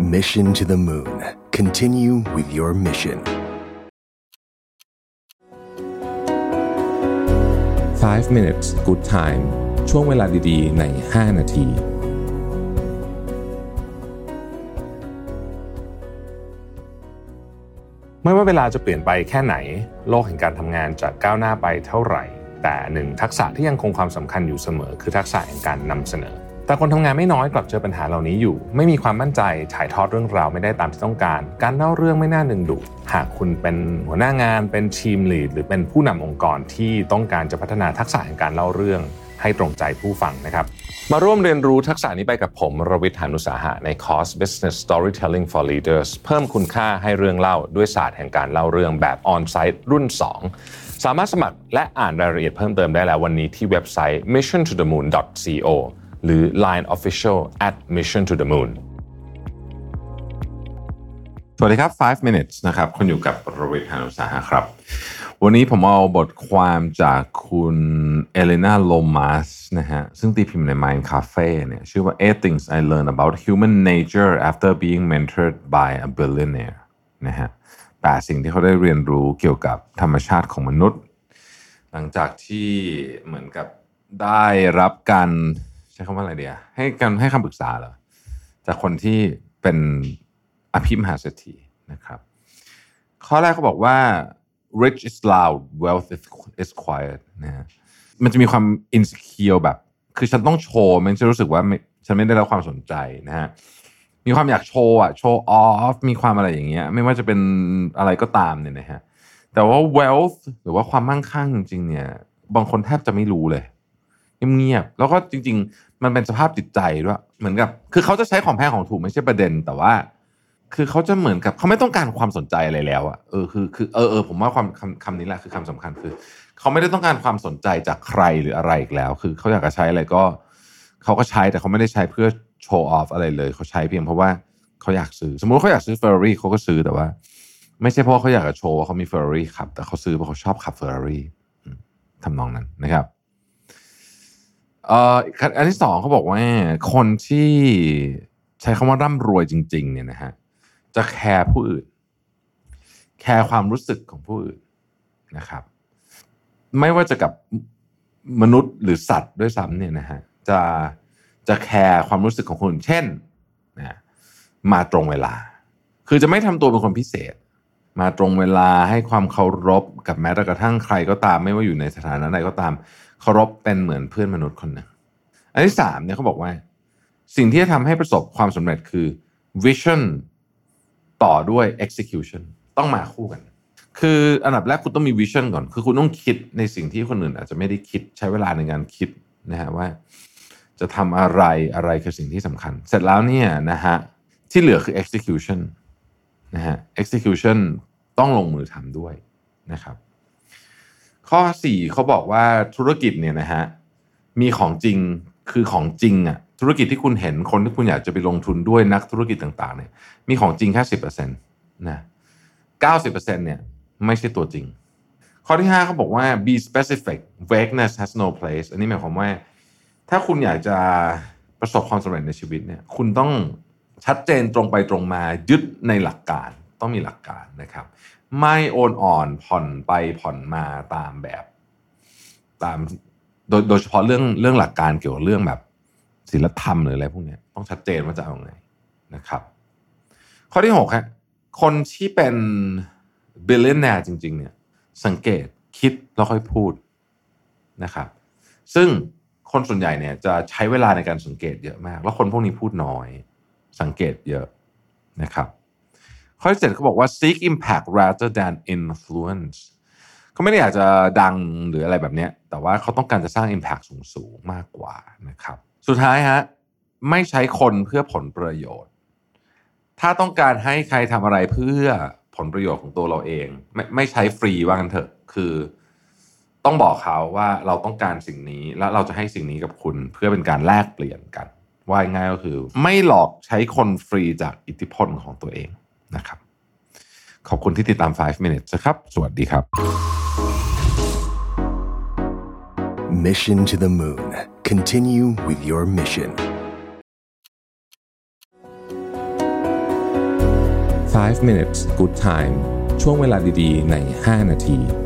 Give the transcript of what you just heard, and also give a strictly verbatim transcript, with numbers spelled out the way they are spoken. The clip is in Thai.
Mission to the Moon. Continue with your mission. five minutes good time ช่วงเวลาดีๆในห้านาทีไม่ว่าเวลาจะเปลี่ยนไปแค่ไหนโลกแห่งการทำงานจะก้าวหน้าไปเท่าไหร่แต่หนึ่งทักษะที่ยังคงความสำคัญอยู่เสมอคือทักษะแห่งการนำเสนอแต่คนทำงานไม่น้อยกลับเจอปัญหาเหล่านี้อยู่ไม่มีความมั่นใจถ่ายทอดเรื่องราวไม่ได้ตามที่ต้องการการเล่าเรื่องไม่น่าดึงดูดหากคุณเป็นหัวหน้างานเป็นทีมลีดหรือเป็นผู้นำองค์กรที่ต้องการจะพัฒนาทักษะแห่งการเล่าเรื่องให้ตรงใจผู้ฟังนะครับมาร่วมเรียนรู้ทักษะนี้ไปกับผมรวิทย์ หาญอุตสาหะในคอร์ส Business Storytelling for Leaders เพิ่มคุณค่าให้เรื่องเล่าด้วยศาสตร์แห่งการเล่าเรื่องแบบ On-site รุ่นสองสามารถสมัครและอ่านรายละเอียดเพิ่มเติมได้แล้ววันนี้ที่เว็บไซต์ มิชชั่น ทู เดอะ มูน ดอท ซี โอ หรือ ไลน์ Official แอท มิชชั่น ทู เดอะ มูน สวัสดีครับ five minutes นะครับคุณอยู่กับรวิทย์ หาญอุตสาหะครับวันนี้ผมเอาบทความจากคุณเอเลนาโลมาสนะฮะซึ่งตีพิมพ์ใน Mind Cafe เนี่ยชื่อว่า eight things I learned about human nature after being mentored by a billionaire นะฮะแปดสิ่งที่เขาได้เรียนรู้เกี่ยวกับธรรมชาติของมนุษย์หลังจากที่เหมือนกับได้รับการใช้คำว่าอะไรเดียให้การให้คำปรึกษาเหรอจากคนที่เป็นอภิมหาเศรษฐีนะครับข้อแรกเขาบอกว่า rich is loud wealth is quiet นะฮะมันจะมีความ insecure แบบคือฉันต้องโชว์มันจะรู้สึกว่าฉันไม่ได้รับความสนใจนะฮะมีความอยากโชว์อะโชว์ออฟมีความอะไรอย่างเงี้ยไม่ว่าจะเป็นอะไรก็ตามเนี่ยนะฮะแต่ว่า wealth หรือว่าความมั่งคั่งจริงๆเนี่ยบางคนแทบจะไม่รู้เลยเงียบๆแล้วก็จริงๆมันเป็นสภาพจิตใจด้วยเหมือนกับคือเขาจะใช้ของแพงของถูกไม่ใช่ประเด็นแต่ว่าคือเขาจะเหมือนกับเขาไม่ต้องการความสนใจอะไรแล้วอะเออคือคือเออเออผมว่าความคำคำนี้แหละคือคำสำคัญคือเขาไม่ได้ต้องการความสนใจจากใครหรืออะไรอีกแล้วคือเขาอยากจะใช้อะไรก็เขาก็ใช้แต่เขาไม่ได้ใช้เพื่อโชว์ออฟอะไรเลยเขาใช้เพียงเพราะว่าเขาอยากซื้อสมมุติเขาอยากซื้อ Ferrari เขาก็ซื้อแต่ว่าไม่ใช่เพราะเขาอยากจะโชว์ว่าเขามี Ferrari ขับแต่เขาซื้อเพราะเขาชอบขับ Ferrari ทำนองนั้นนะครับเอ่ออันที่สองเขาบอกว่าคนที่ใช้คำว่าร่ำรวยจริงๆเนี่ยนะฮะจะแคร์ผู้อื่นแคร์ความรู้สึกของผู้อื่นนะครับไม่ว่าจะกับมนุษย์หรือสัตว์ด้วยซ้ำเนี่ยนะฮะจะจะแคร์ความรู้สึกของคนอื่นเช่นนะมาตรงเวลาคือจะไม่ทำตัวเป็นคนพิเศษมาตรงเวลาให้ความเคารพกับแม้กระทั่งใครก็ตามไม่ว่าอยู่ในสถานะใดก็ตามเคารพเป็นเหมือนเพื่อนมนุษย์คนหนึ่งอันที่สามเนี่ยเขาบอกว่าสิ่งที่จะทำให้ประสบความสำเร็จคือ vision ต่อด้วย execution ต้องมาคู่กันคืออันดับแรกคุณต้องมี vision ก่อนคือคุณต้องคิดในสิ่งที่คนอื่นอาจจะไม่ได้คิดใช้เวลาในการคิดนะฮะว่าจะทำอะไรอะไรคือสิ่งที่สำคัญเสร็จแล้วเนี่ยนะฮะที่เหลือคือ execution นะฮะ execution ต้องลงมือทำด้วยนะครับข้อสี่เขาบอกว่าธุรกิจเนี่ยนะฮะมีของจริงคือของจริงอ่ะธุรกิจที่คุณเห็นคนที่คุณอยากจะไปลงทุนด้วยนักธุรกิจต่างๆเนี่ยมีของจริงแค่ สิบเปอร์เซ็นต์ นะ เก้าสิบเปอร์เซ็นต์ เนี่ยไม่ใช่ตัวจริงข้อที่ห้าเขาบอกว่า be specific vagueness has no place อันนี้หมายความว่าถ้าคุณอยากจะประสบความสำเร็จในชีวิตเนี่ยคุณต้องชัดเจนตรงไปตรงมายึดในหลักการต้องมีหลักการนะครับไม่โอนอ่อนผ่อนไปผ่อนมาตามแบบตามโดยโดยเฉพาะเรื่องเรื่องหลักการเกี่ยวกับเรื่องแบบศีลธรรมหรืออะไรพวกนี้ต้องชัดเจนว่าจะเอาไงนะครับข้อที่หกครับคนที่เป็นบิลเลนเนียร์จริงๆเนี่ยสังเกตคิดแล้วค่อยพูดนะครับซึ่งคนส่วนใหญ่เนี่ยจะใช้เวลาในการสังเกตเยอะมากแล้วคนพวกนี้พูดน้อยสังเกตเยอะนะครับข้อที่เจ็ดเขาบอกว่า seek impact rather than influence เขาไม่ได้อยากจะดังหรืออะไรแบบนี้แต่ว่าเขาต้องการจะสร้าง impact สูงๆมากกว่านะครับสุดท้ายฮะไม่ใช้คนเพื่อผลประโยชน์ถ้าต้องการให้ใครทำอะไรเพื่อผลประโยชน์ของตัวเราเองไม่ไม่ใช้ฟรีว่ากันเถอะคือต้องบอกเขาว่าเราต้องการสิ่งนี้แล้วเราจะให้สิ่งนี้กับคุณเพื่อเป็นการแลกเปลี่ยนกันว่าง่ายก็คือไม่หลอกใช้คนฟรีจากอิทธิพลของตัวเองนะครับขอบคุณที่ติดตามfive minutes นะครับสวัสดีครับ Mission to the Moon. Continue with your mission. five minutes good time ช่วงเวลาดีๆในห้านาที